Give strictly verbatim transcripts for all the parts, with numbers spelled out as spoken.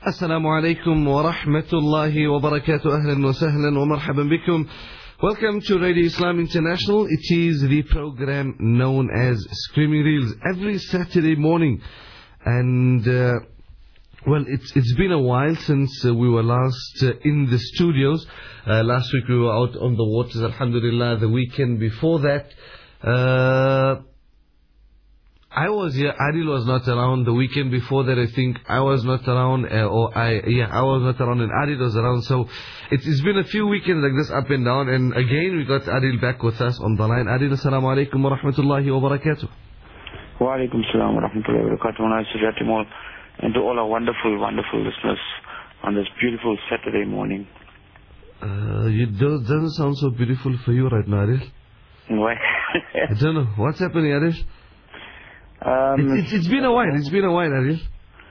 Assalamu alaikum wa rahmatullahi wa barakatuh. Ahlan wa sahlan wa marhaban bikum. Welcome to Radio Islam International. It is the program known as Screaming Reels every Saturday morning. And, uh, well, it's it's been a while since uh, we were last uh, in the studios. Uh, last week we were out on the waters, alhamdulillah. The weekend before that, uh, I was here. Adil was not around. The weekend before that, I think I was not around, uh, or I, yeah, I was not around, and Adil was around. So it's, it's been a few weekends like this, up and down. And again, we got Adil back with us on the line. Adil, assalamu alaikum wa rahmatullahi wa barakatuh. Wa alaikum salam wa rahmatullahi wa barakatuh. Nice to chat to you all, and to all our wonderful, wonderful listeners on this beautiful Saturday morning. Uh, it do, doesn't sound so beautiful for you right now, Adil. Why? I don't know what's happening, Adil. Um, it, it's, it's been a while. It's been a while, Adil.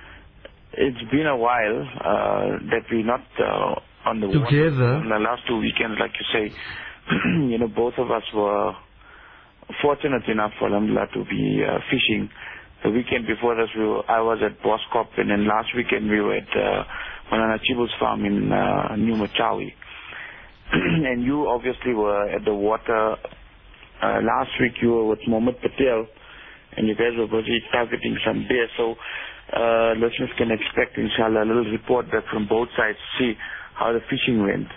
It's been a while uh, that we're not uh, on the together. Water. In the last two weekends, like you say, you know, both of us were fortunate enough, alhamdulillah, to be uh, fishing. The weekend before this, we were, I was at Boskop, and then last weekend we were at uh, Manana Chibu's farm in uh, New Machawi. And you obviously were at the water. Uh, last week you were with Mohammed Patel, and you guys were busy targeting some bear. So uh, listeners can expect, inshallah, a little report back from both sides to see how the fishing went.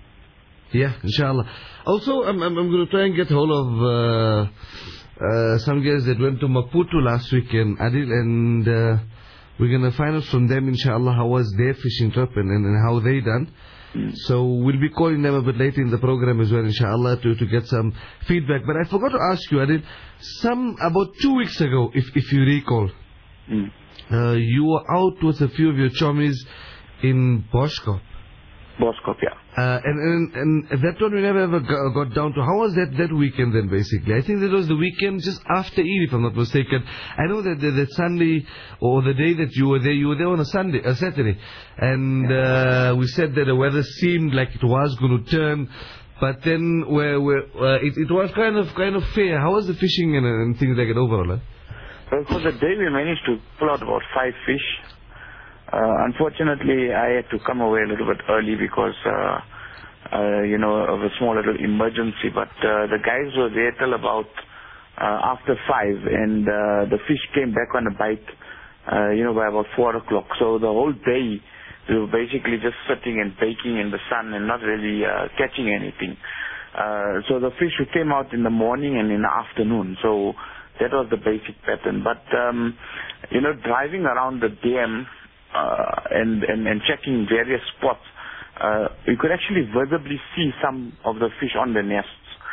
Yeah, inshallah. Also, I'm, I'm, I'm going to try and get hold of uh, uh, some guys that went to Maputo last weekend, Adil, and uh, we're going to find out from them, inshallah, how was their fishing trip and, and, and how they done. Mm. So we'll be calling them a bit later in the program as well, inshallah, to, to get some feedback. But I forgot to ask you, Adil, some, about two weeks ago, if, if you recall, mm. uh, you were out with a few of your chommies in Boskop. Boskop, yeah. Uh, and, and, and that one we never ever got, got down to. How was that, that weekend then, basically? I think that was the weekend just after Eid, if I'm not mistaken. I know that that, that Sunday, or the day that you were there, you were there on a Sunday, a Saturday. And uh, we said that the weather seemed like it was going to turn. But then where, where, uh, it, it was kind of kind of fair. How was the fishing and, and things like that overall? Huh? Well, for the day we managed to pull out about five fish. Uh, unfortunately, I had to come away a little bit early because, uh, uh, you know, of a small little emergency. But uh, the guys were there till about uh, after five, and uh, the fish came back on a bite, uh, you know, by about four o'clock. So the whole day we were basically just sitting and baking in the sun and not really uh, catching anything. Uh, so the fish came out in the morning and in the afternoon. So that was the basic pattern. But um, you know, driving around the dam. Uh, and, and, and checking various spots, uh, you could actually visibly see some of the fish on the nests.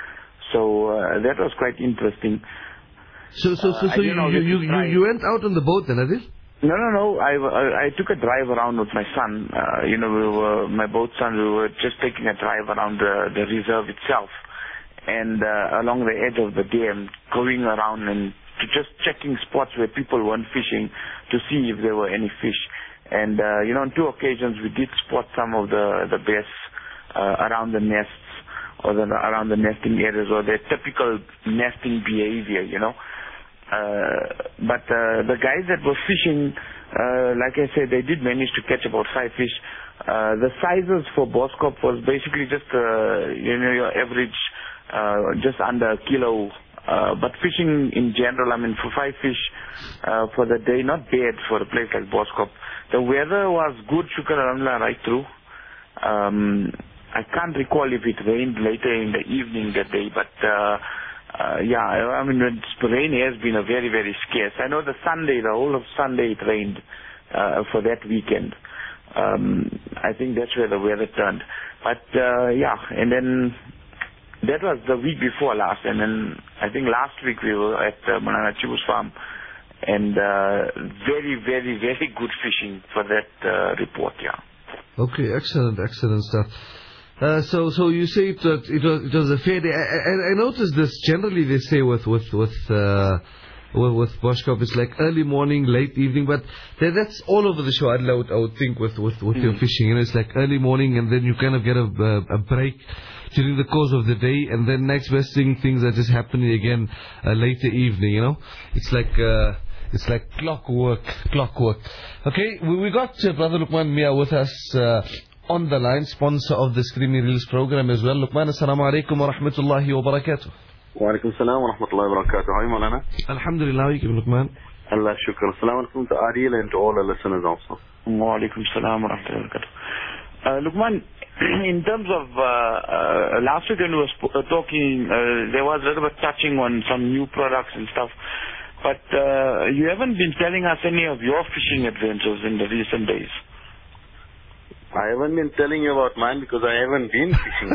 So uh, that was quite interesting. So, so, so, so uh, you, you, you, you, you went out on the boat then, Adil? No, no, no. I, I, I took a drive around with my son. Uh, you know, we were, my boat son, we were just taking a drive around the, the reserve itself, and uh, along the edge of the dam, going around and to just checking spots where people weren't fishing to see if there were any fish. And, uh, you know, on two occasions we did spot some of the, the bears uh, around the nests or the, around the nesting areas or their typical nesting behavior, you know. Uh, but uh, the guys that were fishing, uh, like I said, they did manage to catch about five fish. Uh, the sizes for Boskop was basically just, uh, you know, your average, uh, just under a kilo. Uh, but fishing in general, I mean, for five fish uh, for the day, not bad for a place like Boskop. The weather was good, shukr alhamdulillah, right through. Um, I can't recall if it rained later in the evening that day, but uh, uh, yeah, I mean, rain has been a very, very scarce. I know the Sunday, the whole of Sunday it rained uh, for that weekend. Um, I think that's where the weather turned. But uh, yeah, and then that was the week before last, and then I think last week we were at uh, Manana Chibu's farm, and uh, very, very, very good fishing for that uh, report, yeah. Okay, excellent, excellent stuff. Uh, so, so you say it, uh, it was it was a fair day. I, I, I noticed this generally they say with with with uh, with, with Boskop, it's like early morning, late evening, but that, that's all over the show. I would, I would think with with, with mm. your fishing, you know, it's like early morning, and then you kind of get a a, a break during the course of the day, and then next best thing things are just happening again uh, later evening, you know. It's like uh, It's like clockwork, clockwork. Okay, we, we got uh, Brother Luqman Mia with us uh, on the line, sponsor of the Screaming Reels program as well. Luqman, assalamu alaikum wa rahmatullahi wa barakatuh. Wa alaikum salam wa rahmatullahi wa barakatuh. How are you, Maulana? Alhamdulillah, how are you, Luqman? Allah shukr. Assalamu alaikum to Adil and to all the listeners also. Wa alaikum salam wa rahmatullahi wa barakatuh. Uh, Luqman, in terms of uh, uh, last week when we were sp- uh, talking, uh, there was a little bit touching on some new products and stuff, but uh, you haven't been telling us any of your fishing adventures in the recent days. I haven't been telling you about mine because I haven't been fishing.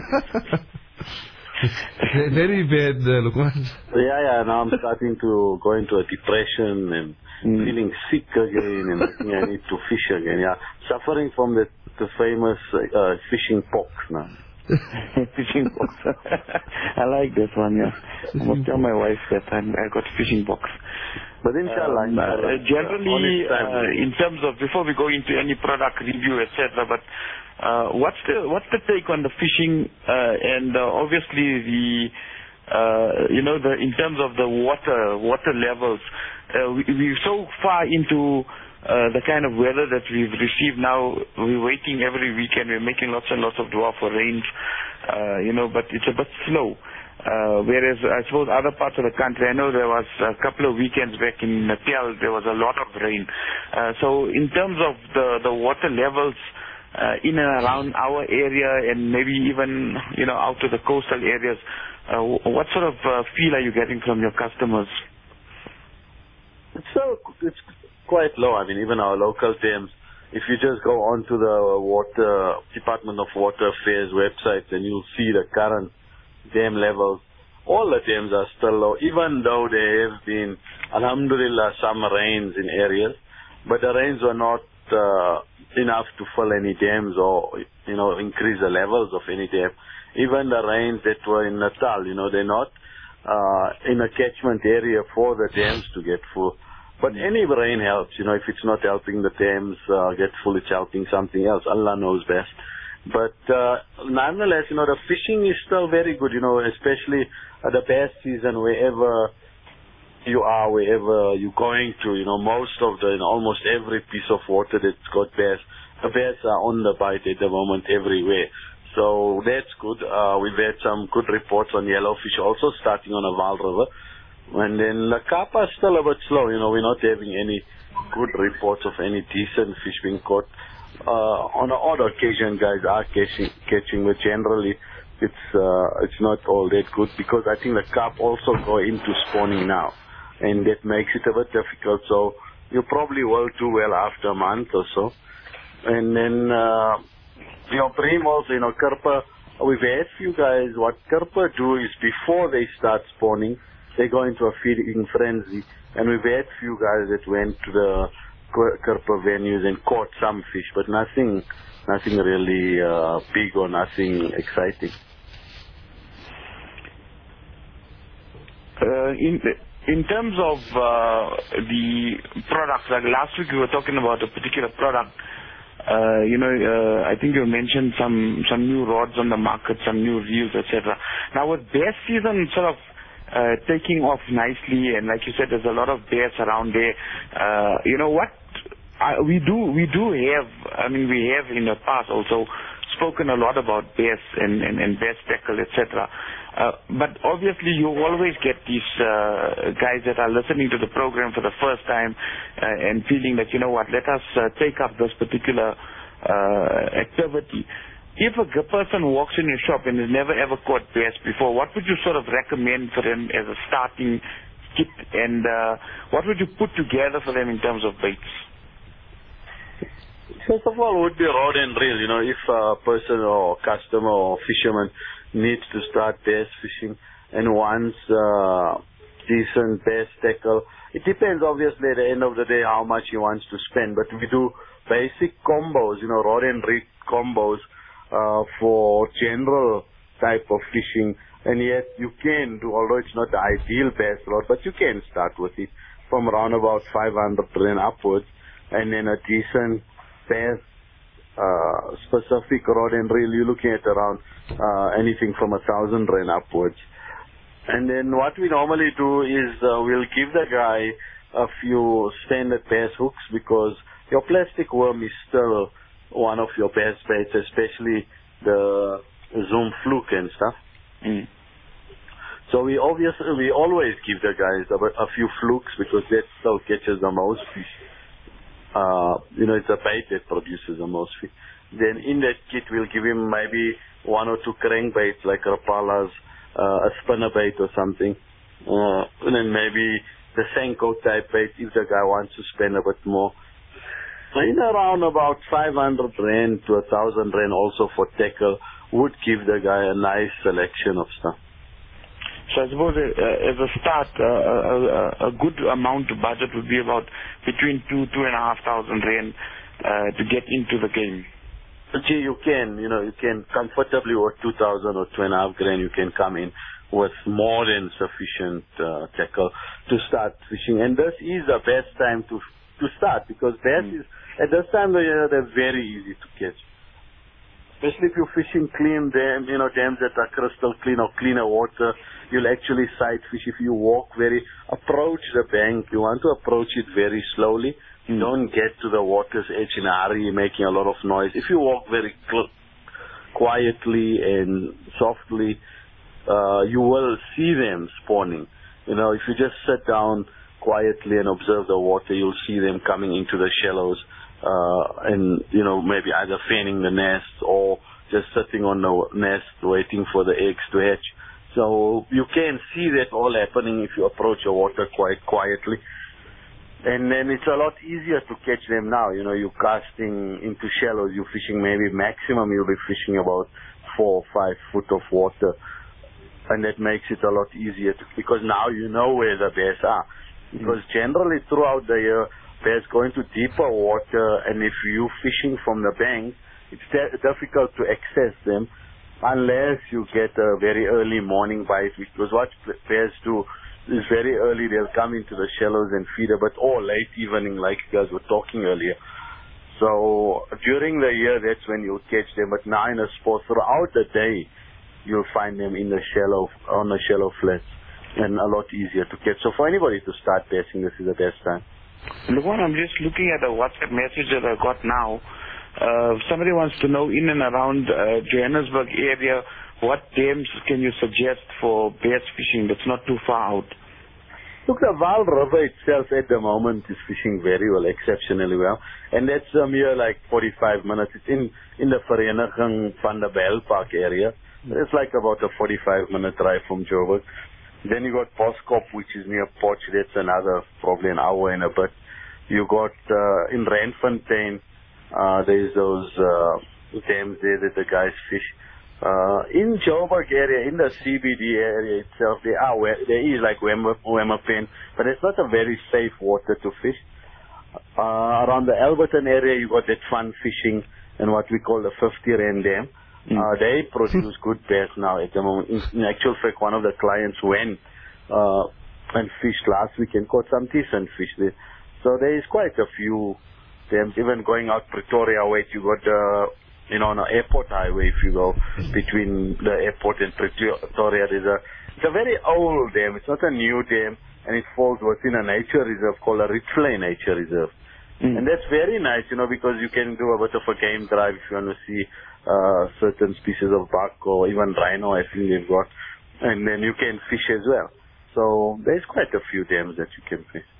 Very bad, uh, Luqman. Yeah, yeah, now I'm starting to go into a depression and mm. feeling sick again, and I think I need to fish again. Yeah, suffering from the the famous uh, fishing pox now. Fishing pox. I like this one, yeah. I must tell my wife that I'm, I got fishing pox. But inshallah, um, inshallah uh, generally, uh, in terms of, before we go into any product review, et cetera, but uh, what's the what's the take on the fishing uh, and uh, obviously the uh, you know the in terms of the water water levels, uh, we, we're so far into Uh, the kind of weather that we've received now. We're waiting every weekend. We're making lots and lots of dua for rains, uh, you know, but it's a bit slow. Uh, whereas I suppose other parts of the country, I know there was a couple of weekends back in Natal, there was a lot of rain. Uh, so in terms of the, the water levels uh, in and around our area and maybe even, you know, out to the coastal areas, uh, what sort of uh, feel are you getting from your customers? It's so, it's quite low. I mean, even our local dams, if you just go onto the water Department of Water Affairs website, then you'll see the current dam levels. All the dams are still low, even though there have been, alhamdulillah, some rains in areas, but the rains were not uh, enough to fill any dams or, you know, increase the levels of any dam. Even the rains that were in Natal, you know, they're not uh, in a catchment area for the dams to get full. But any rain helps, you know, if it's not helping the dams uh, get full, it's helping something else. Allah knows best. But uh, nonetheless, you know, the fishing is still very good, you know, especially at the bass season, wherever you are, wherever you're going to, you know, most of the, you know, almost every piece of water that's got bass, the bass are on the bite at the moment everywhere. So that's good. Uh, we've had some good reports on yellowfish also starting on the Vaal River. And then the carp are still a bit slow, you know, we're not having any good reports of any decent fish being caught. Uh, on an odd occasion, guys are catching, catching, but generally it's uh, it's not all that good because I think the carp also go into spawning now, and that makes it a bit difficult. So you probably will do well after a month or so. And then, uh, you know, Bream also, you know, Karpa, we've had few guys, what Karpa do is before they start spawning, they go into a feeding frenzy, and we've had few guys that went to the Karpa venues and caught some fish, but nothing, nothing really uh, big or nothing exciting. Uh, in in terms of uh, the products, like last week we were talking about a particular product. Uh, you know, uh, I think you mentioned some some new rods on the market, some new reels, et cetera. Now with bass season sort of Uh, taking off nicely, and like you said, there's a lot of bass around there. Uh, you know what? I, we do we do have. I mean, we have in the past also spoken a lot about bass and and, and bass tackle, et cetera. Uh, but obviously, you always get these uh, guys that are listening to the program for the first time uh, and feeling that, you know what, let us uh, take up this particular uh, activity. If a person walks in your shop and has never ever caught bass before, what would you sort of recommend for them as a starting kit, and uh, what would you put together for them in terms of baits? First of all, it would be rod and reel. You know, if a person or customer or fisherman needs to start bass fishing and wants uh, decent bass tackle, it depends obviously at the end of the day how much he wants to spend. But we do basic combos, you know, rod and reel combos. Uh, for general type of fishing, and yet you can do, although it's not the ideal bass rod, but you can start with it from around about five hundred rand upwards, and then a decent bass uh, specific rod and reel, you're looking at around uh, anything from a thousand rand upwards. And then what we normally do is uh, we'll give the guy a few standard bass hooks because your plastic worm is still one of your best baits, especially the Zoom fluke and stuff. Mm. So we obviously, we always give the guys a, a few flukes because that still catches the most fish. Uh, you know, it's a bait that produces the most fish. Then in that kit, we'll give him maybe one or two crankbaits like Rapalas, uh, a spinnerbait or something. Uh, and then maybe the Senko type bait if the guy wants to spend a bit more. In around about five hundred rand to one thousand rand also for tackle would give the guy a nice selection of stuff. So I suppose uh, as a start, uh, a, a good amount of budget would be about between two, two and a half thousand rand uh, to get into the game. Gee, you can, you know, you can comfortably with two thousand or two and a half grand, you can come in with more than sufficient uh, tackle to start fishing. And this is the best time to to start because bass mm. is, at this time of the year, they're very easy to catch. Especially if you're fishing clean dams, you know, dams that are crystal clean or cleaner water, you'll actually sight fish. If you walk very, approach the bank, you want to approach it very slowly. Mm. Don't get to the water's edge in a hurry, making a lot of noise. If you walk very cl- quietly and softly, uh, you will see them spawning. You know, if you just sit down quietly and observe the water, you'll see them coming into the shallows. Uh, and, you know, maybe either fanning the nest or just sitting on the nest waiting for the eggs to hatch. So you can see that all happening if you approach the water quite quietly. And then it's a lot easier to catch them now. You know, you're casting into shallows, you're fishing maybe maximum you'll be fishing about four or five foot of water. And that makes it a lot easier to, because now you know where the bass are. Because generally throughout the year, bass go into deeper water, and if you're fishing from the bank, it's de- difficult to access them unless you get a very early morning bite, because what bass do is very early, they'll come into the shallows and feed a bit, or late evening like you guys were talking earlier. So during the year, that's when you'll catch them, but now in a sport, throughout the day, you'll find them in the shallow, on the shallow flats, and a lot easier to catch. So for anybody to start bassing, this is the best time. Look, I'm just looking at a WhatsApp message that I got now. Uh, somebody wants to know in and around uh, Johannesburg area, what dams can you suggest for bass fishing that's not too far out? Look, the Vaal River itself at the moment is fishing very well, exceptionally well. And that's a mere like forty-five minutes. It's in, in the Vereniging van der Bijl Park area. It's like about a forty-five minute drive from Joburg. Then you got Boskop, which is near Potch. That's another probably an hour and a bit. You got uh, in Randfontein, uh, there's those uh, dams there that the guys fish. Uh, in Joburg area, in the C B D area itself, there are there is like Wemmerpen, but it's not a very safe water to fish. Uh, around the Alberton area, you got that fun fishing and what we call the fifty rand dam. Mm. Uh, they produce good bass now at the moment. In, in actual fact, one of the clients went uh, and fished last week and caught some decent fish there. So there is quite a few dams. Even going out Pretoria way, you got the, you know, on the airport highway, if you go between the airport and Pretoria, there's a, it's a very old dam. It's not a new dam, and it falls within a nature reserve called a Richley Nature Reserve. Mm. And that's very nice, you know, because you can do a bit of a game drive if you want to see uh, certain species of buck or even rhino, I think they've got. And then you can fish as well. So there's quite a few dams that you can fish.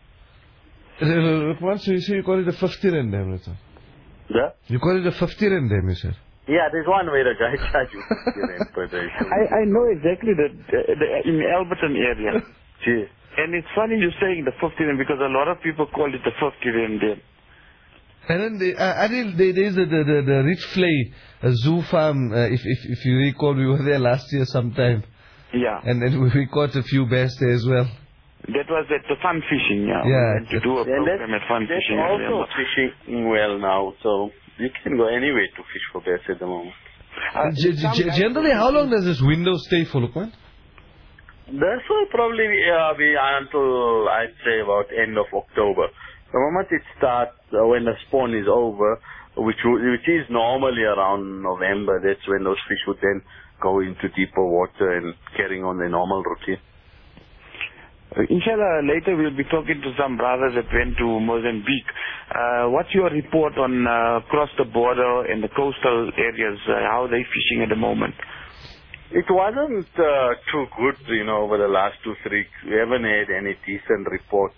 Once you say you call it a fifty rand dam, right? Yeah? You call it a fifty rand dam, you said? Yeah, there's one way the guy charge you fifty rand per day. I, I know exactly that uh, the, in the Alberton area. Gee. And it's funny you're saying the fifty rand because a lot of people call it the fifty rand dam. And then the, uh, Adil, there is the, the, the, the Richley uh, zoo farm, uh, if, if if you recall, we were there last year sometime. Yeah. And then we caught a few bass there as well. That was at the fun fishing, yeah. Yeah. To do a program at fun that's fishing. That's also fishing well now, so you can go anywhere to fish for bass at the moment. Uh, g- g- generally, how long does this window stay for, Lukman? This will probably uh, be until, I'd say, about end of October. The moment it starts, uh, when the spawn is over, which which is normally around November, that's when those fish would then go into deeper water and carrying on their normal routine. Uh, Inshallah, later we'll be talking to some brothers that went to Mozambique. Uh, what's your report on uh, across the border and the coastal areas? Uh, how are they fishing at the moment? It wasn't uh, too good, you know, over the last two, three weeks. We haven't had any decent reports.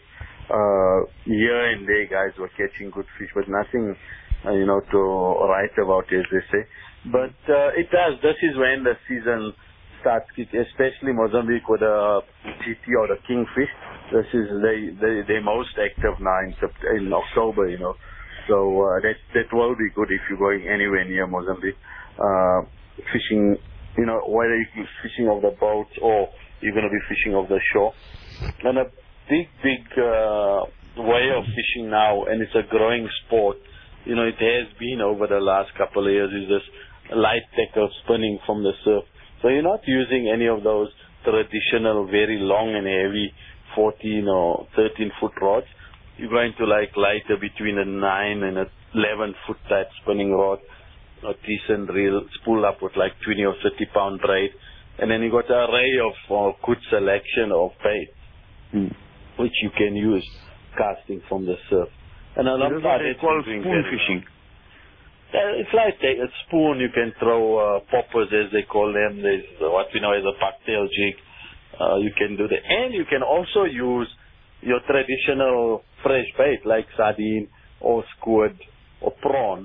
Uh, here and there, guys were catching good fish, but nothing, uh, you know, to write about, as they say. But uh, it does. This is when the season starts, especially Mozambique with the G T or the kingfish. This is they they they're most active now in September, in October, you know. So uh, that that will be good if you're going anywhere near Mozambique, uh, fishing. You know, whether you're fishing off the boats or you're going to be fishing off the shore. And a big, big uh, way of fishing now, and it's a growing sport, you know, it has been over the last couple of years, is this light tackle spinning from the surf. So you're not using any of those traditional, very long and heavy fourteen or thirteen foot rods. You're going to like lighter between a nine and a eleven foot type spinning rod. A decent reel, spool up with like twenty or thirty pound braid, and then you got an array of uh, good selection of bait, mm. which you can use casting from the surf. And a lot of that is called spoon fishing. Uh, it's like a spoon. You can throw uh, poppers, as they call them. There's uh, what we know as a bucktail jig. Uh, you can do that, and you can also use your traditional fresh bait like sardine or squid or prawn.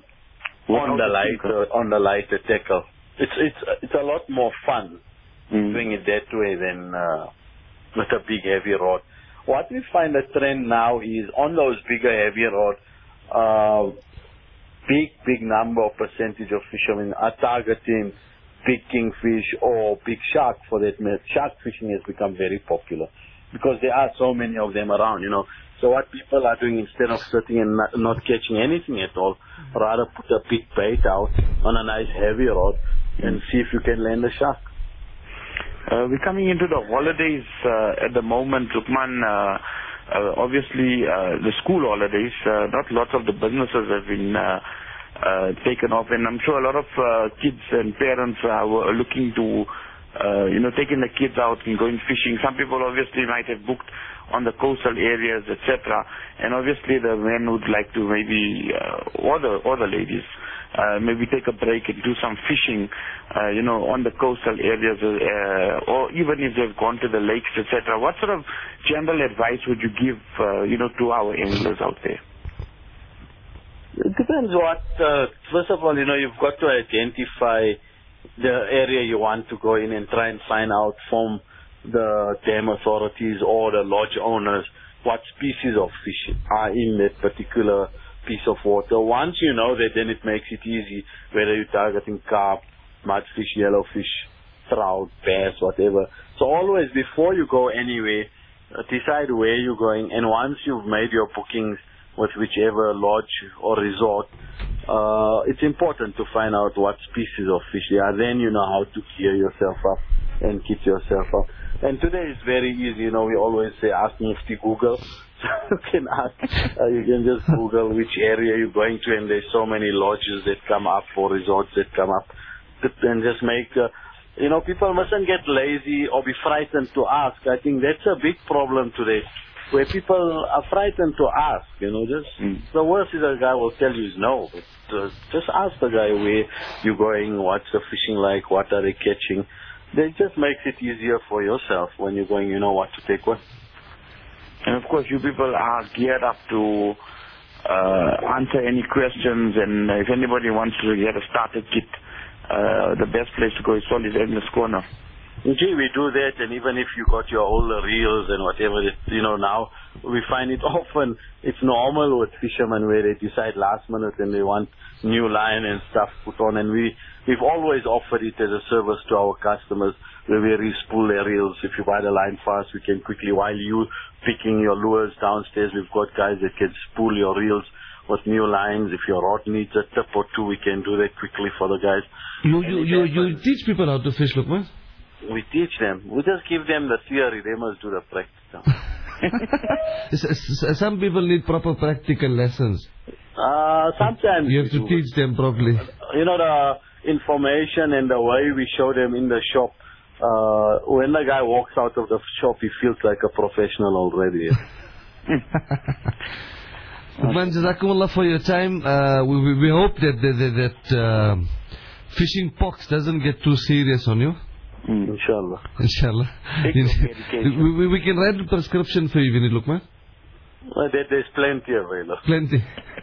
On the lighter, on the lighter tackle, it's it's it's a lot more fun mm. doing it that way than uh, with a big heavy rod. What we find a trend now is on those bigger heavy rods, uh, big big number of percentage of fishermen are targeting big kingfish or big shark. For that matter, shark fishing has become very popular because there are so many of them around, you know. So what people are doing, instead of sitting and not, not catching anything at all, rather put a big bait out on a nice heavy rod and see if you can land a shark. Uh, we're coming into the holidays uh, at the moment, Lukman. Uh, uh, obviously, uh, the school holidays, uh, not lots of the businesses have been uh, uh, taken off, and I'm sure a lot of uh, kids and parents uh, were looking to, uh, you know, taking the kids out and going fishing. Some people obviously might have booked on the coastal areas, et cetera. And obviously the men would like to maybe, uh, or the or the ladies, uh, maybe take a break and do some fishing, uh, you know, on the coastal areas, uh, or even if they've gone to the lakes, et cetera. What sort of general advice would you give, uh, you know, to our anglers out there? It depends what. Uh, first of all, you know, you've got to identify the area you want to go in and try and find out from the dam authorities or the lodge owners what species of fish are in that particular piece of water. Once you know that, then it makes it easy, whether you're targeting carp, mudfish, yellowfish, trout, bass, whatever. So always, before you go anywhere, uh, decide where you're going, and once you've made your bookings with whichever lodge or resort, uh, it's important to find out what species of fish they are. Then you know how to gear yourself up and keep yourself up. And today is very easy, you know, we always say ask Mufti Google. So you can ask, uh, you can just Google which area you're going to, and there's so many lodges that come up or resorts that come up. And just make, uh, you know, people mustn't get lazy or be frightened to ask. I think that's a big problem today, where people are frightened to ask, you know, just, mm. the worst is a guy will tell you is no. But uh, just ask the guy where you're going, what's the fishing like, what are they catching. It just makes it easier for yourself when you're going, you know what to take with. And of course, you people are geared up to uh, answer any questions, and if anybody wants to get a starter kit, uh, the best place to go is Solly's Anglers Corner. Gee, we do that, and even if you got your older reels and whatever, you know, now we find it often, it's normal with fishermen where they decide last minute and they want new line and stuff put on, and we, we've always offered it as a service to our customers where we re-spool their reels. If you buy the line fast, we can quickly, while you picking your lures downstairs, we've got guys that can spool your reels with new lines. If your rod needs a tip or two, we can do that quickly for the guys. You, you, you, you teach people how to fish, Lukman? We teach them. We just give them the theory. They must do the practical. Some people need proper practical lessons. Uh, sometimes you have to teach them properly. You know, the information and the way we show them in the shop Uh, when the guy walks out of the shop, he feels like a professional already. Man, Jazakumullah for your time. Uh, we, we, we hope that that, that, that uh, fishing pox doesn't get too serious on you. Mm. Inshallah. Inshallah. we, we, we can write a prescription for you, Vinny Lukman. Well, there, there's plenty available. Plenty.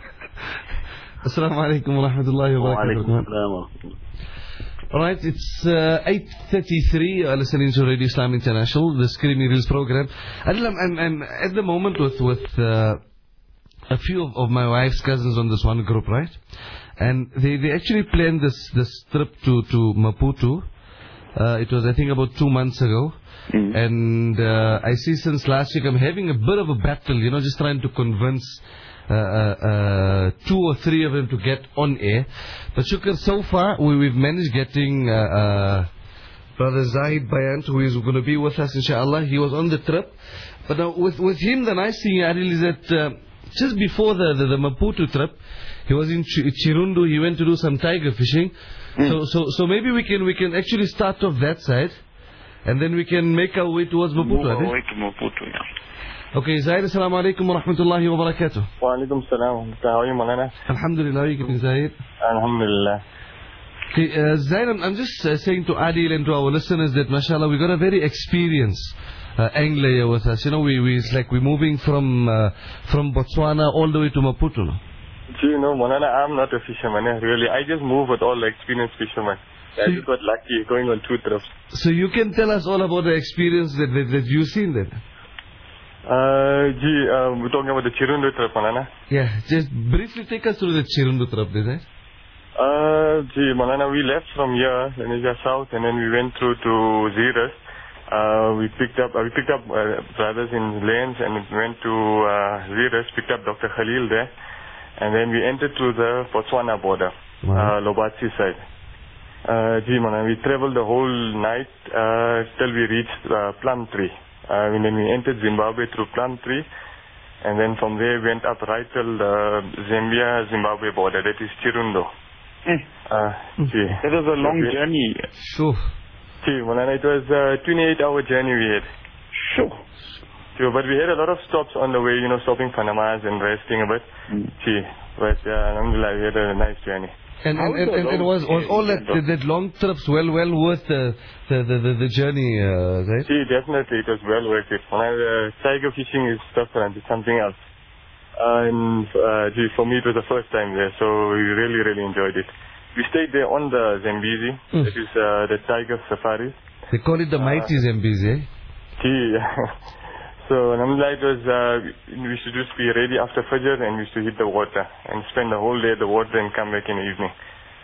Assalamu alaikum wa rahmatullahi wa barakatuh. Alright, it's uh, eight thirty-three, uh, listening to Radio Islam International, the Screaming Reels program. Adil, I'm, I'm, I'm at the moment with, with uh, a few of, of my wife's cousins on this one group, right? And they, they actually planned this, this trip to, to Maputo. Uh, it was, I think, about two months ago. Mm. And uh, I see since last week I'm having a bit of a battle, you know, just trying to convince uh, uh, uh, two or three of them to get on air. But Shukr, so far we, we've managed getting uh, uh, Brother Zahid Bayant, who is going to be with us, inshallah. He was on the trip. But now with, with him, the nice thing, Adil, is that uh, just before the, the, the Maputo trip, he was in Ch Chirundu. He went to do some tiger fishing. Mm. So, so, so maybe we can we can actually start off that side. And then we can make our way towards Maputo. Move our way to Maputo, yeah. Okay, Zahid, assalamu alaikum wa rahmatullahi wa barakatuh. Wa alaikum salam. How are you, Malana? Alhamdulillah, how are you keeping, Zahid? Alhamdulillah. Okay, uh, Zahid, I'm, I'm just uh, saying to Adil and to our listeners that, mashallah, we got a very experienced uh, angler here with us. You know, we, we it's like we're moving from uh, from Botswana all the way to Maputo. No? Do you know, Malana, I'm not a fisherman, eh, really. I just move with all the experienced fishermen. I just got lucky going on two trips. So you can tell us all about the experience that, that, that you've seen then? Uh, gee, uh, we're talking about the Chirundu trip, Malana. Yeah, just briefly take us through the Chirundu trip, did I? Uh, gee, Malana, we left from here, Lenasia South, and then we went through to Zeerust. Uh, we picked up, uh, we picked up uh, brothers in Lens, and went to uh, Zeerust, picked up Doctor Khalil there, and then we entered through the Botswana border, wow. uh, Lobatsi side. Uh, gee, man, we traveled the whole night uh, till we reached uh, Plumtree. Uh, and then we entered Zimbabwe through Plumtree, and then from there we went up right till the Zambia-Zimbabwe border. That is Chirundu. Mm. Uh, gee. That was a long okay. journey. Sure. Gee, man, it was a twenty-eight hour journey we had. Sure. Sure, but we had a lot of stops on the way, you know, stopping for namaz and resting a bit. Mm. Gee, but uh, alhamdulillah, we had a nice journey. And, and, and, and, and was, was all that, that, that long trips well well worth the the, the, the, the journey, uh, right? See, definitely it was well worth it. When I, uh, tiger fishing is different, it's something else. Uh, and uh, gee, for me it was the first time there, so we really, really enjoyed it. We stayed there on the Zambezi, mm. that is uh, the tiger safari. They call it the mighty uh, Zambezi, eh? Gee, so, alhamdulillah, it was, uh, we should just be ready after Fajr and we should hit the water and spend the whole day at the water and come back in the evening.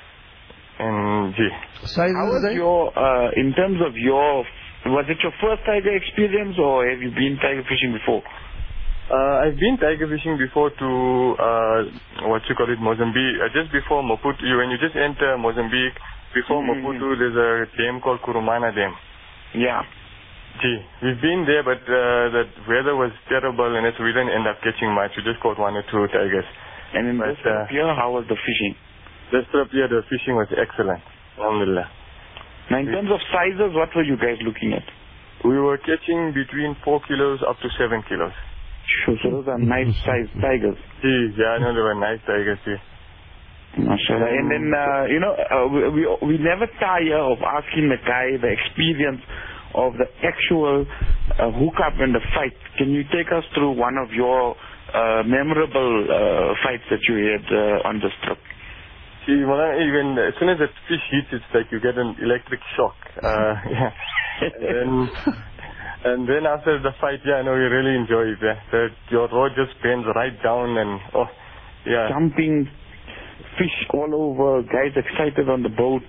And, gee. How was your, uh, in terms of your, was it your first tiger experience or have you been tiger fishing before? Uh, I've been tiger fishing before to, uh, what you call it, Mozambique. Uh, just before Maputo, when you just enter Mozambique, before mm-hmm. Maputo, there's a dam called Kurumana Dam. Yeah. Gee, we've been there, but uh, the weather was terrible, and so we didn't end up catching much. We just caught one or two tigers. And in but, this trip here, how was the fishing? This trip here, the fishing was excellent. Alhamdulillah. Now, in we, terms of sizes, what were you guys looking at? We were catching between four kilos up to seven kilos. Sure, so those are nice sized tigers. Gee, yeah, I know they were nice tigers, yeah. Mashallah. And then, uh, you know, uh, we, we we never tire of asking the guy the experience of the actual uh, hookup and the fight. Can you take us through one of your uh, memorable uh, fights that you had uh, on this trip? See, well, even as soon as the fish hits, it's like you get an electric shock. Uh, yeah. and, then, and then after the fight, yeah, no, you really enjoy it. Yeah. The, your rod just bends right down and, oh, yeah. Jumping, fish all over, guys excited on the boat.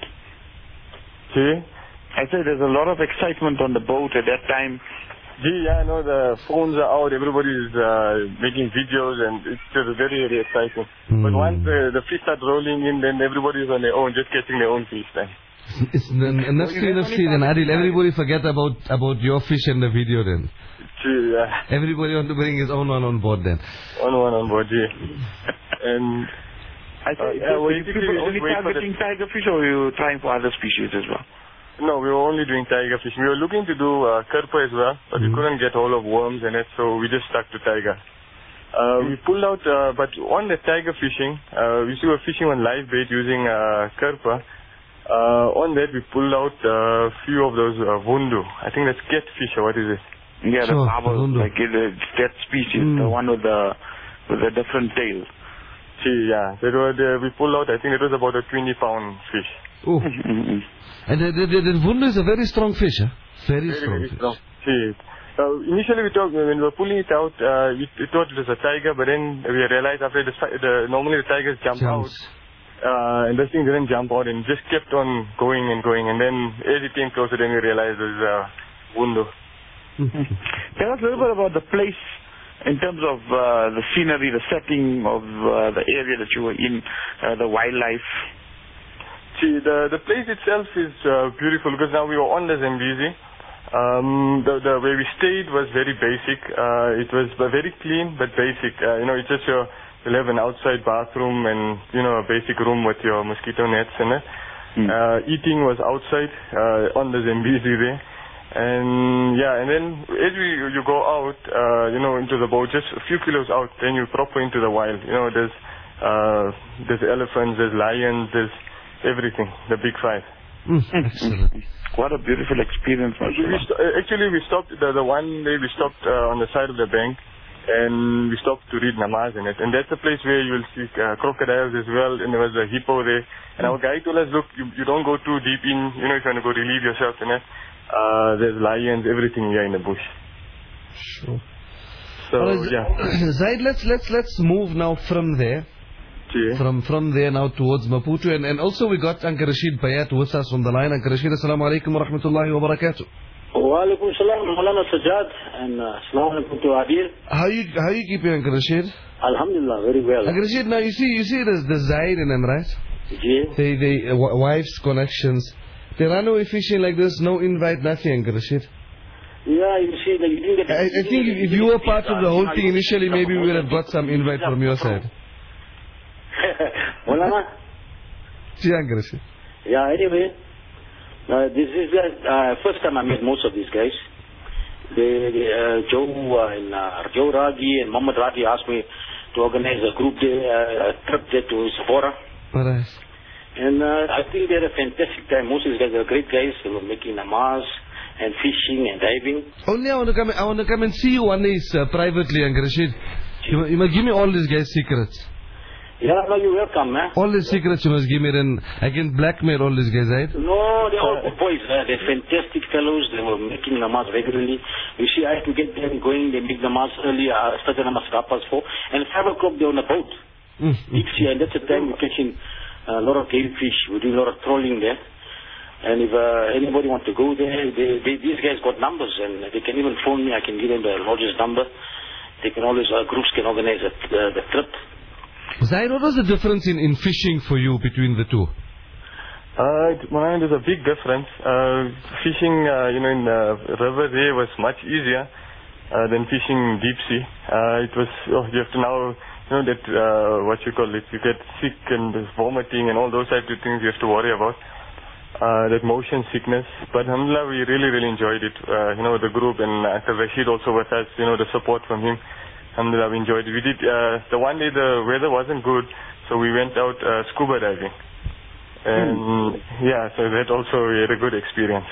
See? I said there's a lot of excitement on the boat at that time. Gee, yeah, I know the phones are out, everybody's uh, making videos, and it's uh, very, very exciting. Mm. But once the, the fish start rolling in, then everybody's on their own, just catching their own fish then. It's nafsi nafsi then, Adil. Everybody forget about, about your fish and the video then. Gee, yeah. Everybody want to bring his own one on board then. Own one on board, gee. And I said, uh, yeah, were you people only targeting tiger fish, or were you trying for other species as well? No, we were only doing tiger fishing. We were looking to do uh, karpa as well, but mm. we couldn't get hold of worms in it, so we just stuck to tiger. Uh, we pulled out, uh, but on the tiger fishing, uh, we were fishing on live bait using uh, karpa. Uh, on that, we pulled out a uh, few of those uh, vundu. I think that's catfish, or what is it? Yeah, sure, the barbel, like it, it's that species, mm. the one with the with a different tail. See, yeah, that was, uh, we pulled out, I think it was about a twenty pound fish. Oh. And the, the, the, the vundu is a very strong fish, huh? Very, very strong very fish. Strong. See, Uh, initially, we thought when we were pulling it out, uh, we, we thought it was a tiger, but then we realized after the, the normally the tigers jump Jumps. out, uh, and this thing didn't jump out and just kept on going and going. And then as it came closer, then we realized it was uh, Vundu. Tell us a little bit about the place in terms of uh, the scenery, the setting of uh, the area that you were in, uh, the wildlife. See, the the place itself is uh, beautiful because now we were on the Zambezi. Um, the, the way we stayed was very basic. Uh, it was very clean but basic. Uh, you know, it's just your, you'll have an outside bathroom and, you know, a basic room with your mosquito nets in it. Mm. Uh, eating was outside, uh, on the Zambezi there. And yeah, and then as we, you go out, uh, you know, into the boat, just a few kilos out, then you proper into the wild. You know, there's, uh, there's elephants, there's lions, there's everything, the big five. Mm, excellent. What a beautiful experience. We st- actually, we stopped, the, the one day we stopped uh, on the side of the bank and we stopped to read namaz in it. And that's a place where you will see uh, crocodiles as well, and there was a hippo there. And our guide told us, look, you, you don't go too deep in, you know, if you want to go relieve yourself in it. Uh, there's lions, everything here in the bush. Sure. So, right, yeah. Zaid, let's, let's, let's move now from there. Yeah. From from there now towards Maputo, and, and also we got Uncle Rashid Bayat with us on the line. Uncle Rashid, assalamu alaikum wa rahmatullahi wa barakatuh. Wa alaikum salam, Maulana Sajjad, and uh, assalamu alaikum to Adil. How you how you keeping, Uncle Rashid? Alhamdulillah, very well. Uncle Rashid, now you see you see the the Zaid in them, right? Yeah. They they uh, wives connections. They run away fishing like this, no invite, nothing, Uncle Rashid. Yeah, you see, like, you didn't get. I, I think if, if you were part of the whole thing initially, maybe we would have got some invite from your side. Maulana? Yeah, anyway, uh, this is the uh, first time I met most of these guys. They, they, uh, Joe uh, and uh, Joe Ragi and Muhammad Ragi asked me to organize a group day, uh, a trip there to Sephora. Right. And uh, I think they had a fantastic time. Most of these guys are great guys. They were making namaz and fishing and diving. Only I want to come. I want to come and see you one day uh, privately, Uncle Rashid. You, you must give me all these guys' secrets. Yeah, no, you're welcome, man. All the secrets you must give me, then I can blackmail all these guys, right? No, they're all good boys. Uh, they're fantastic fellows. They were making namaz regularly. You see, I had to get them going. They make namaz early. I uh, started namaz half past four. And at five o'clock, they're on a boat. Mm. Deep sea. And that's the time we're catching a lot of game fish. We're doing a lot of trolling there. And if uh, anybody wants to go there, they, they, these guys got numbers. And they can even phone me. I can give them the lodge's number. They can always, uh, groups can organize a, uh, the trip. Zaid, what was the difference in, in fishing for you between the two? Uh, it, well, there's a big difference. Uh, fishing, uh, you know, in the river there was much easier uh, than fishing deep sea. Uh, it was, oh, you have to now, you know, that, uh, what you call it, you get sick and vomiting and all those types of things you have to worry about. Uh, that motion sickness. But alhamdulillah, we really, really enjoyed it, uh, you know, with the group, and Uncle Rashid also with us, you know, the support from him. Alhamdulillah, we enjoyed it. We did, uh, the one day the weather wasn't good, so we went out uh, scuba diving. And mm. yeah, so that also we had a good experience.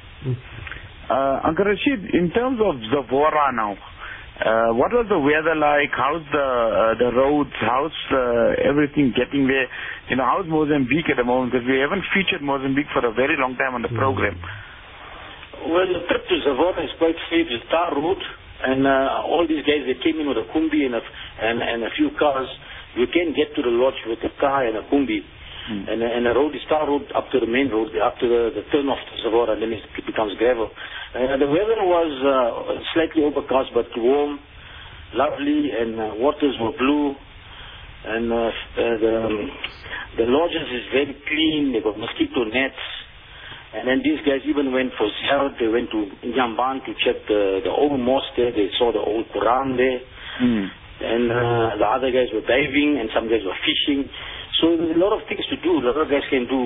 Uh, Uncle Rashid, in terms of Zavora now, uh, what was the weather like? How's the uh, the roads? How's uh, everything getting there? You know, how's Mozambique at the moment? Because we haven't featured Mozambique for a very long time on the program. Well, the trip to Zavora is quite safe. It's tar road. And uh, all these guys, they came in with a kumbi and a, and, and a few cars. You can get to the lodge with a car and a kumbi. Mm. And, and the road is tar road up to the main road, up to the, the turn off to Zavora, and then it becomes gravel. Uh, the weather was uh, slightly overcast, but warm, lovely, and uh, waters were blue. And uh, uh, the, um, the lodges is very clean. They got mosquito nets. And then these guys even went for ziyarat. They went to Jamban to check the, the old mosque there. They saw the old Quran there. Mm. And uh, the other guys were diving, and some guys were fishing. So there's a lot of things to do. A lot of guys can do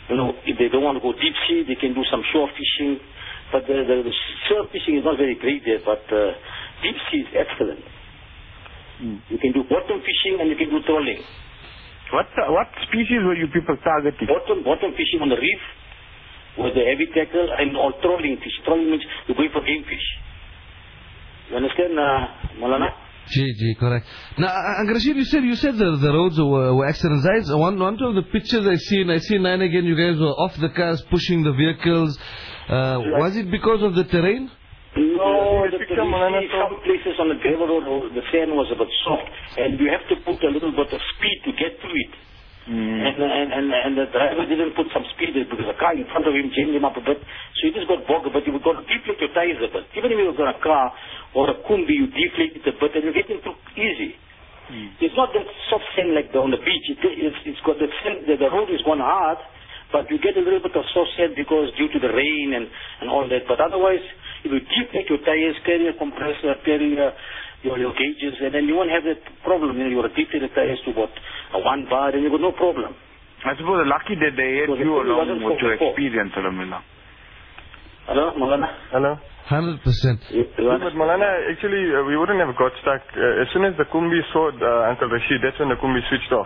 You know, if they don't want to go deep sea, they can do some shore fishing. But the, the, the surf fishing is not very great there, but uh, deep sea is excellent. Mm. You can do bottom fishing and you can do trolling. What uh, what species were you people targeting? Bottom bottom fishing on the reef with the heavy tackle and all trolling fish. Trolling means you're going for game fish. You understand, uh, Maulana? Gee, gee, correct. Now, uh, Uncle Rashid, you said you said the, the roads were, were accidents. I, one, one of the pictures I seen, I seen now and again you guys were off the cars pushing the vehicles. Uh, was it because of the terrain? No, the, the, the, see some places on the gravel road, the sand was a bit soft, and you have to put a little bit of speed to get through it. Mm. And, and, and, and the driver didn't put some speed because the car in front of him jammed him up a bit, so he just got bogged, but you got to deflate your tires a bit. Even if you've got a car or a Kumbi, you deflate it a bit and you get through easy. Mm. It's not that soft sand like the, on the beach. It, it's, it's got the sand, the, the road is gone hard, but you get a little bit of soft sand because due to the rain and, and all that. But otherwise, if you deflate your tires, carry a compressor, carry a, your, your gauges, and then you won't have that problem. You know, you want to deflate the tires to what, a one bar, and you got no problem. I suppose lucky that they had you along with your experience, Alamila. Hello, Maulana? Hello? one hundred percent. Yeah, but Maulana, actually, uh, we wouldn't have got stuck. Uh, as soon as the Kumbi saw uh, Uncle Rashid, that's when the Kumbi switched off.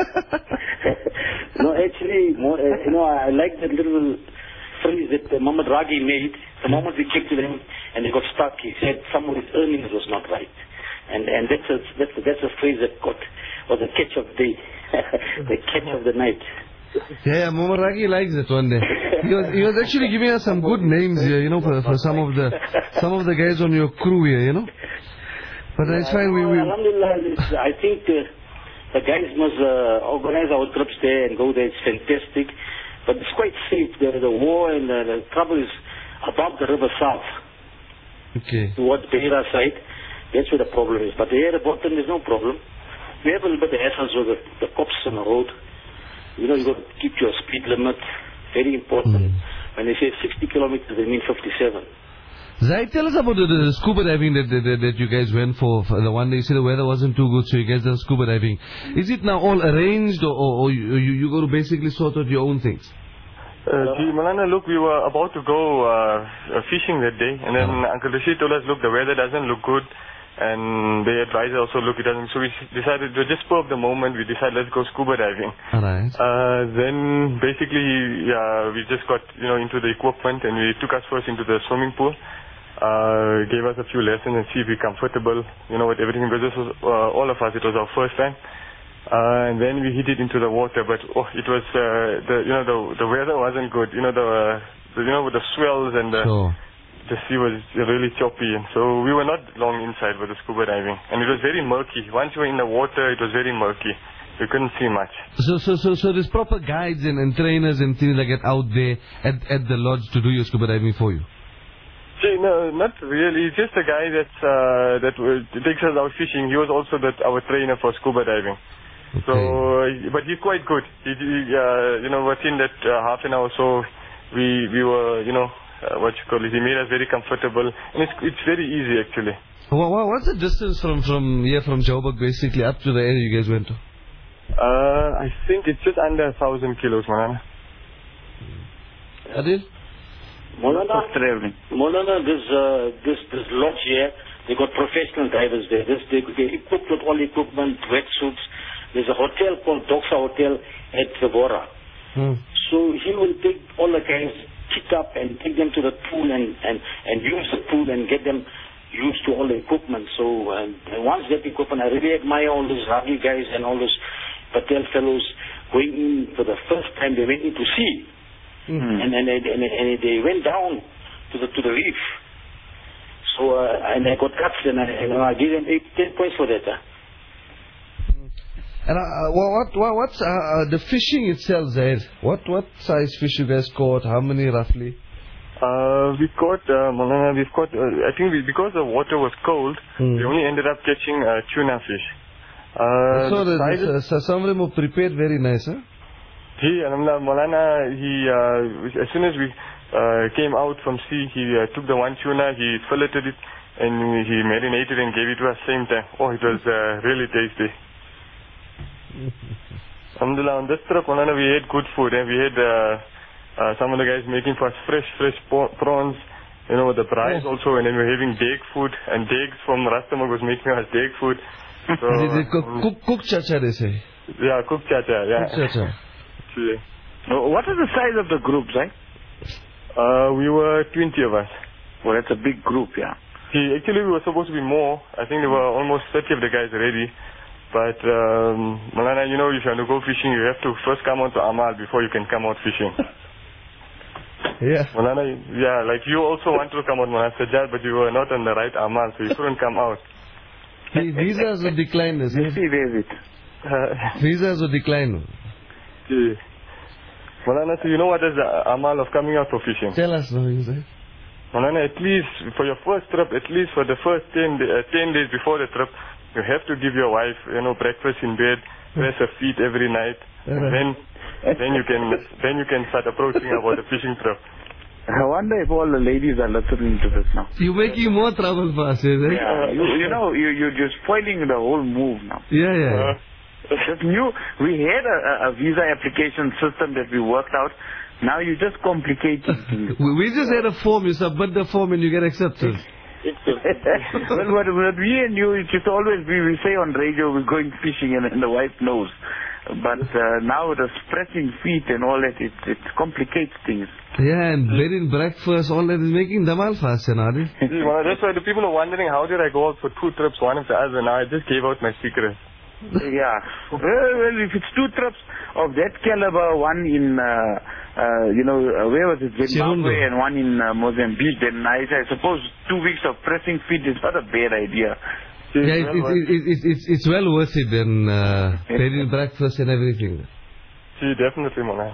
No, actually, more, uh, you know, I like that little phrase that uh, Muhammad Ragi made. The moment we kicked them and they got stuck, he said somebody's earnings was not right. And and that's a, that's a, that's a phrase that got, was the catch of the day, the catch of the night. Yeah, yeah, Muhammad Ragi likes it one day. He was, he was actually giving us some good names here, you know, for, for some of the some of the guys on your crew here, you know. But yeah, it's fine. We, we Alhamdulillah, I think uh, the guys must uh, organize our trips there and go there. It's fantastic, but it's quite safe. The, the war and the, the trouble is above the river south, okay, towards Beira side. That's where the problem is. But here at the bottom, there's no problem. We have a little bit of hassles with the, the cops on the road. You know, you got to keep your speed limit. Very important. Mm. When they say sixty kilometers, they mean fifty-seven. Zai, tell us about the, the scuba diving that, that that you guys went for, for the one day. You said the weather wasn't too good, so you guys done scuba diving. Is it now all arranged, or, or, or you, you, you got to basically sort out your own things? Uh, gee, Maulana, look, we were about to go uh, fishing that day, and then oh. Uncle Rashid told us, look, the weather doesn't look good. And the advisor also, look, it doesn't. So we decided, to just spur of the moment, we decided, let's go scuba diving. Alright. Uh, then basically, yeah, we just got, you know, into the equipment, and we took us first into the swimming pool. Uh, gave us a few lessons and see if we're comfortable, you know, with everything. Because this was, uh, all of us, it was our first time. Uh, and then we hit it into the water, but oh, it was, uh, the, you know, the the weather wasn't good. You know, the, uh, the you know, with the swells and the. Sure. The sea was really choppy, and so we were not long inside with the scuba diving, and it was very murky. Once you were in the water, it was very murky. You couldn't see much. So, so, so, so there's proper guides and, and trainers and things like that out there at at the lodge to do your scuba diving for you. See, no, not really. It's just a guy that uh, that takes us out fishing. He was also that our trainer for scuba diving. Okay. So, but he's quite good. He, he uh, you know, within that uh, half an hour, so we we were, you know. Uh, what you call it, he made us very comfortable, and it's it's very easy actually. Well, well, what's the distance from from here from Joburg basically up to the area you guys went to? Uh, I think it's just under a thousand kilos, man. Adil? Maulana, Maulana, this uh, this this lodge here, they got professional divers there. This they they equipped with all equipment, wetsuits. There's a hotel called Doxa Hotel at Vivora. Hmm. So he will take all the guys, pick up and take them to the pool and, and, and use the pool and get them used to all the equipment. So uh, once that equipment, I really admire all those Ragi guys and all those Patel fellows going in for the first time. They went into sea, mm-hmm. and and, and and they went down to the to the reef. So uh, and I got cuts and I, you know, I gave them eight, ten points for that. Uh. And uh, what what what's uh, uh, the fishing itself, Zaid? What what size fish you guys caught? How many roughly? Uh, we caught, uh, Maulana, we've caught. Uh, I think we, because the water was cold, hmm. we only ended up catching uh, tuna fish. Uh, so the, the, uh, some of them were prepared very nice, huh? He, Maulana, he uh, as soon as we uh, came out from sea, he uh, took the one tuna, he filleted it, and he marinated and gave it to us same time. Oh, it was uh, really tasty. Alhamdulillah, on this trip, Maulana, we ate good food. And we had uh, uh, some of the guys making for us fresh, fresh prawns. You know, the rice Oh. also. And then we were having deg food. And Degs from Rastamag was making us deg food. So, They- they cook, cook, cook chacha, they say. yeah, cook chacha, yeah. Cook chacha. Yeah. Uh, What is the size of the group, right? Uh, we were twenty of us. Well, that's a big group, yeah. See, actually, we were supposed to be more. I think there were almost thirty of the guys already. But, um, Maulana, you know, if you want to go fishing, you have to first come out to Amal before you can come out fishing. Yeah. Maulana, yeah, like you also wanted to come out, Maulana Sajjad, but you were not on the right Amal, so you couldn't come out. The visas will decline, they say. See, there's it. Uh, Visas will decline. see. Maulana, so you know what is the Amal of coming out for fishing? Tell us now, you say. Maulana, at least for your first trip, at least for the first ten, day, uh, ten days before the trip, you have to give your wife, you know, breakfast in bed, press her feet every night. Alright. Then, then you can, then you can start approaching about the fishing trip. I wonder if all the ladies are listening to this now. You're making more trouble for us, is it? Yeah, you, you know, you, you're just spoiling the whole move now. Yeah, yeah. Uh, Just new, we had a, a- a visa application system that we worked out. Now you just complicate things. We we just had a form, you submit the form and you get accepted. well, what, what we and you, it just always be, we say on radio we're going fishing and, and the wife knows. But uh, now the pressing feet and all that, it, it complicates things. Yeah, and bed and breakfast, all that is making damal fast, you know. see, Maulana, that's why the people are wondering, how did I go out for two trips, one after the other? Now I just gave out my secret. Yeah. Well, well, if it's two trips of that caliber, one in, uh, uh, you know, uh, where was it, Zimbabwe, Chirundo. and one in uh, Mozambique, then I, I suppose two weeks of pressing feet is not a bad idea. See, Yeah, it, well, it, it, it, it's, it's well worth it then, uh, bed and breakfast and everything. see, definitely, Maulana.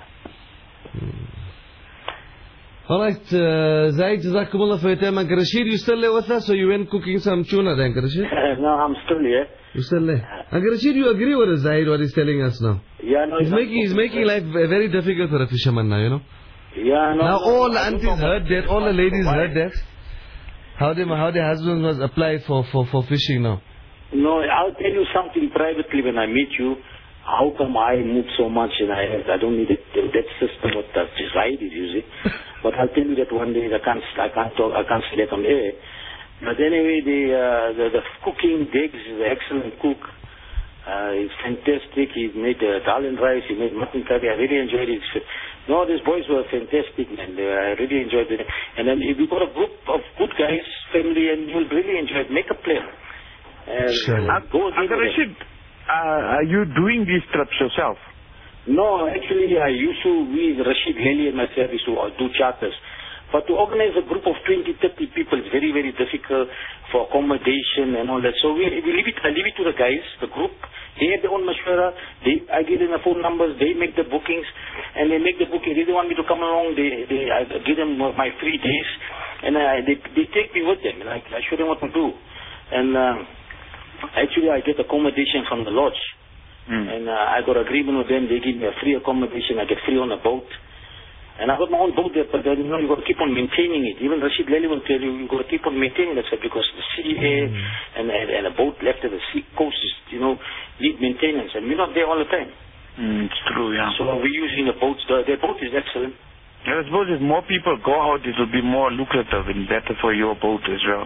Alright, uh, Zaid, Jazakumullah for your time. Uncle Rashid, you still there with us or you went cooking some tuna there, Uncle Rashid? no, I'm still here. You still there? Uncle Rashid, you agree with Zaid, what he's telling us now? Yeah, no, He's it's- making, he's making life ve- very difficult for a fisherman now, you know. Yeah, no. Now no, all the I don't aunties know heard about- that, all the ladies why. heard that. How they, how their husbands was apply for, for, for fishing now. No, I'll tell you something privately when I meet you. How come I move so much and I I don't need it, that system what that Zaid is using. But I'll tell you that one day I can't I can't talk I can't say that on air. But anyway, the uh, the, the cooking, Degs is an excellent cook. Uh, he's fantastic. He made uh, dal and rice. He made mutton curry. I really enjoyed it. No, these boys were fantastic, man. They, I really enjoyed it. And then if you got a group of good guys, family, and you'll really enjoy it. Make a plan. And Sure. uh, go Uncle give it a- Rashid, uh, are you doing these trips yourself? No, actually, I used to, we, Rashid, Lely and myself used to uh, do charters. But to organize a group of twenty, thirty people is very, very difficult for accommodation and all that. So we, we leave it, I leave it to the guys, the group. They have their own mashwara. They, I give them the phone numbers. They make the bookings. And they make the booking. They don't want me to come along. They, they, I give them my free days. And I, they, they take me with them. Like, I show them what to do. And uh, actually, I get accommodation from the lodge. Mm. And uh, I got agreement with them. They give me a free accommodation. I get free on a boat. And I got my own boat there, but then, you know, you got to keep on maintaining it. Even Rashid Lely will tell you, you got to keep on maintaining that stuff because the sea air and, and, and a boat left at the sea coast is, you know, need maintenance. And we're not there all the time. Mm, it's true, yeah. So we're using the boats. The, their boat is excellent. I suppose if more people go out, it will be more lucrative and better for your boat as well.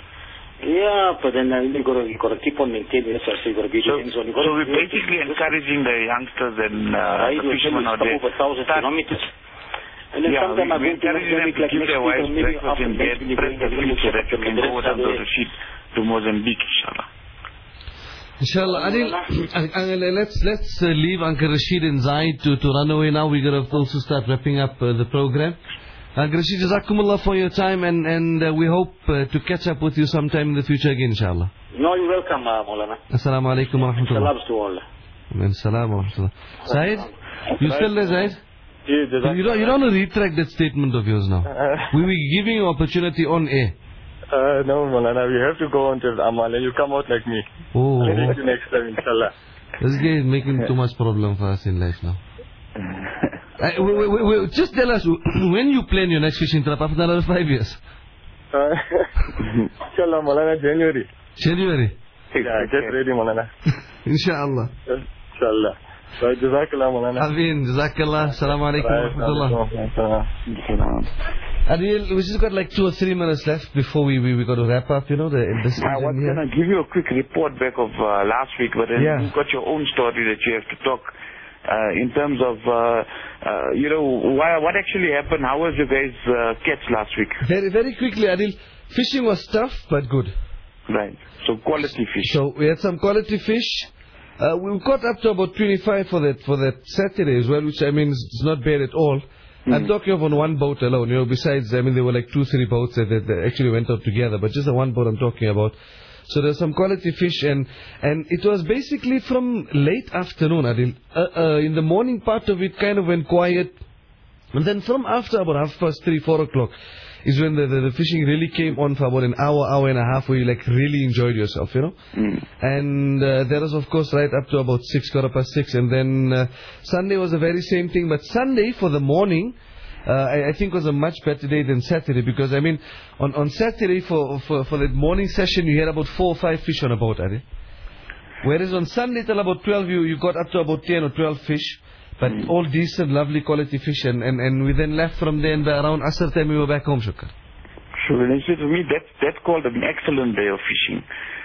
Yeah, but then uh, you got to you got to keep on maintaining it. So you got to be So, things on. You so gotta, we're basically encouraging the youngsters and uh, Right, the we're fishermen out there. over a thousand start- kilometers. And then Yeah, sometime I we, we go to encourage them Mozambique to like give next their week wives or maybe breakfast after in bed, next week, press the feet so that you can go down to the sheet to Mozambique, inshallah. Inshallah. Adil, Uncle, let's, let's uh, leave Uncle Rashid and Zaid to, to run away now. We're going to also start wrapping up uh, the program. Uncle Rashid, Jazakumullah for your time and, and uh, we hope uh, to catch up with you sometime in the future again, inshallah. No, you're welcome, uh, Maulana. Assalamu alaikum wa rahmatullah. Salams to all. Assalamu wa rahmatullah. Zaid, you still there, Zaid? Yeah, Jazak- You don't, you don't want to retract that statement of yours now. Uh, We were giving you opportunity on air. uh, no, Maulana, we have to go on to Amal and you come out like me. Oh, I'll meet you next time, inshallah. this guy is making too much problem for us in life now. Uh, wait, wait, wait, wait, just tell us, when you plan your next fishing trip after another five years? Uh, inshallah, Maulana, January. January. Yeah, get ready, Maulana. Inshallah. Inshallah. So, Jazakallah, Maulana. Ameen. Jazakallah. Assalamu alaikum wa rahmatullah. Adil, we just got like two or three minutes left before we we, we got to wrap up, you know, the, the I was going to give you a quick report back of uh, last week, but then yeah. you've got your own story that you have to talk uh, in terms of, uh, uh, you know, why, what actually happened. How was your guys' uh, catch last week? Very, very quickly, Adil. Fishing was tough, but good. Right. So quality fish. So we had some quality fish. Uh, we got up to about twenty-five for that for that Saturday as well, which I mean is not bad at all. Mm. I'm talking of on one boat alone. You know, besides, I mean, there were like two, three boats that, that, that actually went out together, but just the one boat I'm talking about. So there's some quality fish, and and it was basically from late afternoon, Adil. Uh, uh, in the morning part of it kind of went quiet, and then from after about half past three, four o'clock, is when the, the, the fishing really came on for about an hour, hour and a half, where you like really enjoyed yourself, you know. Mm. And uh, that was of course right up to about six, quarter past six, and then uh, Sunday was the very same thing. But Sunday for the morning, uh, I, I think was a much better day than Saturday, because I mean, on on Saturday for for for that morning session, you had about four or five fish on a boat, Adi. Whereas on Sunday till about twelve, you you got up to about ten or twelve fish. But mm. all decent, lovely quality fish, and, and, and we then left from there, and by around Asr time we were back home, Shukar. Sure, and actually to me that's, that's called an excellent day of fishing.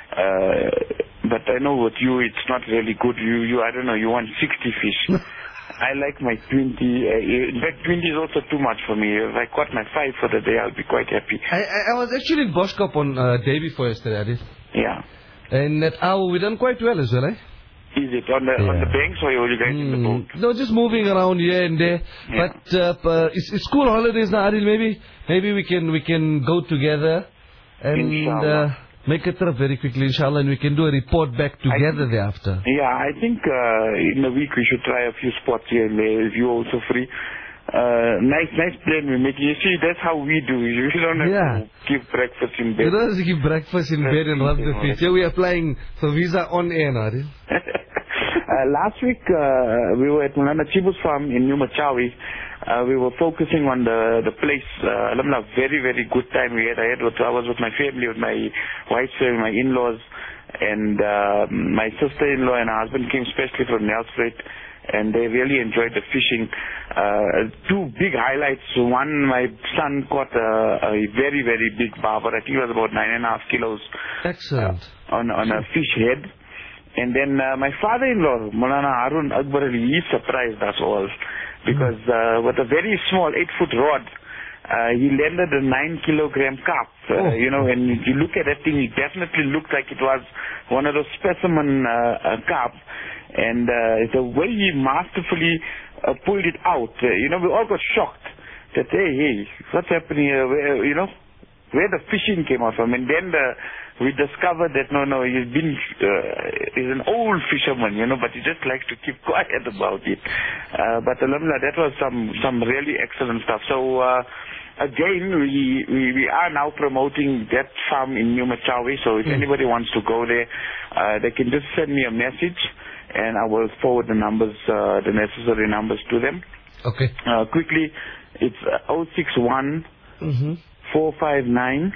Uh, but I know with you it's not really good. You, you I don't know, you want sixty fish. I like my twenty. Uh, in fact, twenty is also too much for me. If I caught my five for the day, I'll be quite happy. I, I, I was actually in Boschkop on uh, day before yesterday, Adil. Yeah. And that hour we done quite well as well, eh? Is it on the yeah. on the banks, or are you guys mm. in the boat? No, just moving around here and there. Yeah. But uh, uh, it's, it's school holidays now, Adil. Maybe maybe we can we can go together and uh, make a trip very quickly, inshallah, and we can do a report back together I, thereafter. Yeah, I think uh, in a week we should try a few spots here and there. If you're also free. Uh, nice, nice plan we're making. You see, that's how we do. You don't have yeah. to give breakfast in bed. You don't have to give breakfast in bed and rub the feet. Yeah, we are applying for visa on air, Adil. Uh, last week, uh, we were at Mulana Chibu's farm in New Machawi. Uh, we were focusing on the the place. Uh, alhamdulillah, very, very good time we had. I, had with, I was with my family, with my wife's family, my in-laws, and uh, my sister-in-law and her husband came specially from Nelspruit, and they really enjoyed the fishing. Uh, two big highlights. One, my son caught a, a very, very big barber. I think it was about nine and a half kilos. Excellent. Uh, on, on a fish head. And then uh, my father-in-law, Maulana Harun Akbar Ali, he surprised us all, because uh, with a very small eight-foot rod, uh, he landed a nine-kilogram carp. Uh, oh. You know, and you look at that thing, it definitely looked like it was one of those specimen uh, uh, carp. And uh, the way he masterfully uh, pulled it out, uh, you know, we all got shocked that, hey, hey, what's happening here? Where, you know, where the fishing came out from. And then the, we discovered that, no, no, he's been, uh, he's an old fisherman, you know, but he just likes to keep quiet about it. Uh, but alhamdulillah, that was some, some really excellent stuff. So, uh, again, we, we, we are now promoting that farm in New Machawi. So if mm. anybody wants to go there, uh, they can just send me a message, and I will forward the numbers, uh, the necessary numbers to them. Okay. Uh, quickly, it's uh, oh six one mm-hmm. four five nine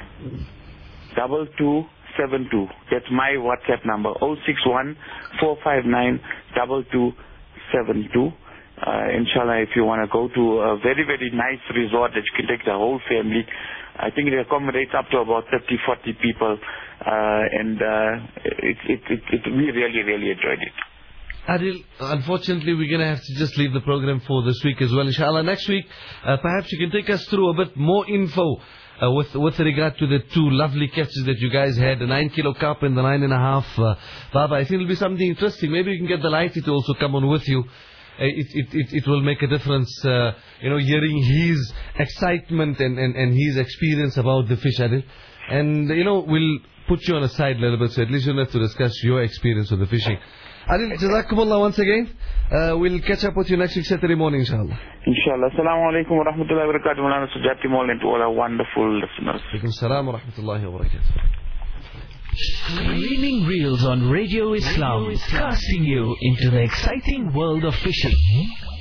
double two seven two. That's my WhatsApp number, oh six one four five nine double two seven two. Uh, inshallah, if you want to go to a very, very nice resort that you can take the whole family, I think it accommodates up to about thirty, forty people, uh, and uh, it, it, it, it, we really, really enjoyed it. Adil, unfortunately, we're going to have to just leave the program for this week as well. Inshallah, next week, uh, perhaps you can take us through a bit more info uh, with with regard to the two lovely catches that you guys had, the nine kilo carp and the nine and a half. Uh, Baba, I think it'll be something interesting. Maybe you can get the lighty to also come on with you. Uh, it, it, it, it will make a difference, uh, you know, hearing his excitement and, and, and his experience about the fish, Adil. And, you know, we'll put you on a side a little bit, so at least you'll have to discuss your experience with the fishing. Adil, Jazakumullah once again. Uh, we'll catch up with you next week, Saturday morning, inshallah. Inshallah. Assalamu alaikum wa rahmatullahi wa barakatuh. Mulana Sujati Mall and to all our wonderful listeners. Alaikum salam wa rahmatullahi wa barakatuh. Streaming reels on Radio Islam, casting you into the exciting world of fishing.